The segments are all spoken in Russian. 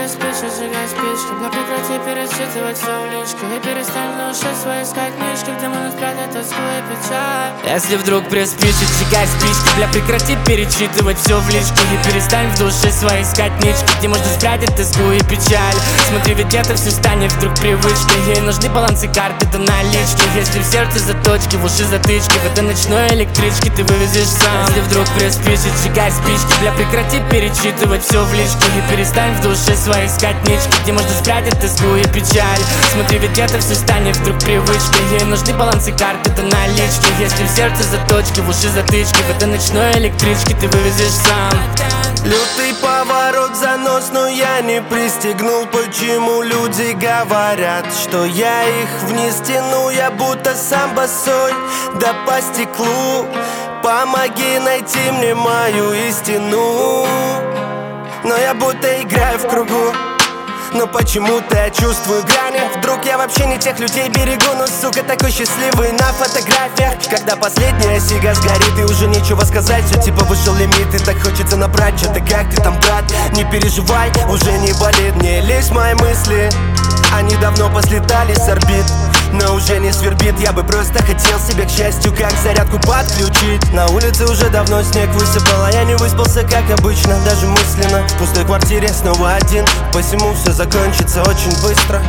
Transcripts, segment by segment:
пресс, пишет, сжигай спички. Но прекрати пересчитывать все в личке и перестань в душе свои искать книжки, где можно спрятать тоску и печаль. Если вдруг приспичит, сжигай спички. Бля, прекрати перечитывать все в личке и перестань в душе свои искать нички, где можно спрятать тоску и печаль. Смотри, ведь это все станет вдруг привычкой. Ей нужны балансы карты до налички. Если в сердце заточки, в уши затычки, в этой ночной электричке ты вывезешь сам. Если вдруг приспичит, сжигай спички. Бля, прекрати перечитывать все в личке и перестань в душе свои искать нички, где можно спрятать тоску и печаль. Смотри, ведь это все станет вдруг привычкой. Ей нужны балансы карты до налички. Если в сердце заточки, в уши затычки, в этой ночной электричке ты вывезешь сам. Лютый поворот, занос, но я не пристегнул. Почему люди говорят, что я их вниз тяну? Я будто сам босой, да по стеклу. Помоги найти мне мою истину. Но я будто играю в кругу, но почему-то я чувствую грани. Вдруг я вообще не тех людей берегу. Но, сука, такой счастливый на фотографиях. Когда последняя сига сгорит и уже нечего сказать, все типа вышел лимит и так хочется набрать. Что-то как ты там, брат? Не переживай, уже не болит. Не лезь в мои мысли, они давно послетали с орбит, но уже не свербит. Я бы просто хотел себе, к счастью, как зарядку подключить. На улице уже давно снег высыпал, а я не выспался, как обычно, даже мысленно. В пустой квартире снова один, посему все закончится очень быстро.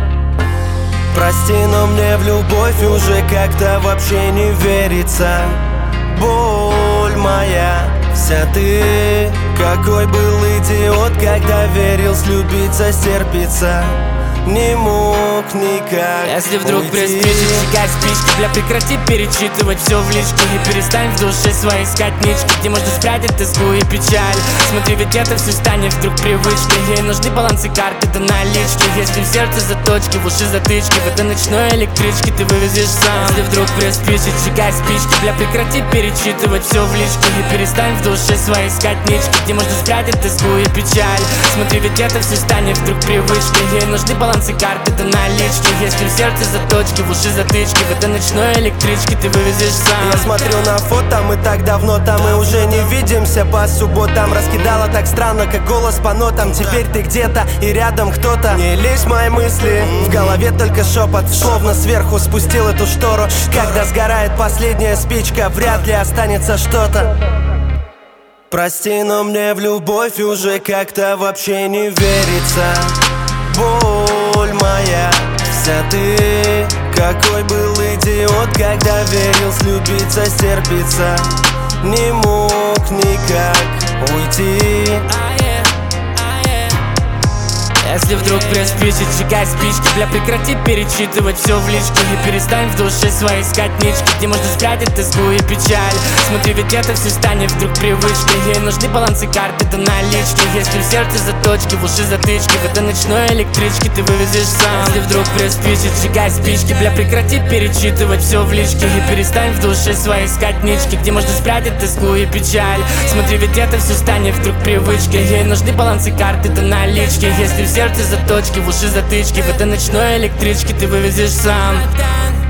Прости, но мне в любовь уже как-то вообще не верится. Боль моя вся ты. Какой был идиот, когда верил слюбиться, стерпиться. Не мог никак. Если вдруг уйти. приспичит, сжигай спички. Бля, прекрати перечитывать все в личке и перестань в душе свои искать нички, где можно спрятать тоску и печаль. Смотри, ведь это все станет вдруг привычкой. Ей нужны балансы карты до налички. Если в сердце заточки, в уши затычки, в этой ночной электричке ты вывезешь сам. Если вдруг приспичит, сжигай спички. Бля, прекрати перечитывать все в личке и перестань в душе свои искать нички, где можно спрятать тоску и печаль. Смотри, ведь это все станет вдруг привычкой. Ей нужны балансы карты до налички. Если в сердце заточки, в уши затычки, в этой ночной электричке ты вывезешь сам. Я смотрю на фото, мы так давно там и уже не видимся по субботам. Раскидала так странно, как голос по нотам. Теперь ты где-то и рядом кто-то. Не лезь в мои мысли, в голове только шепот. Словно сверху спустил эту штору. Когда сгорает последняя спичка, вряд ли останется что-то. Прости, но мне в любовь уже как-то вообще не верится. Боль моя вся ты. Какой был идиот, когда верил слюбиться, стерпиться. Не мог никак уйти. Если вдруг приспичит, сжигай спички. Бля, прекрати перечитывать все в личке и перестань в душе свои искать нички, где можно спрятать тоску и печаль. Смотри, ведь это все станет вдруг привычкой. Ей нужны балансы карты до налички. Если в сердце заточки, в уши затычки, в этой ночной электричке ты вывезешь сам. Если вдруг приспичит, сжигай спички. Бля, прекрати перечитывать все в личке и перестань в душе свои искать нички, где можно спрятать тоску и печаль. Смотри, ведь это все станет вдруг привычкой. Ей нужны балансы карты до налички. Если в сердце заточки, в уши затычки, в этой ночной электричке ты вывезешь сам.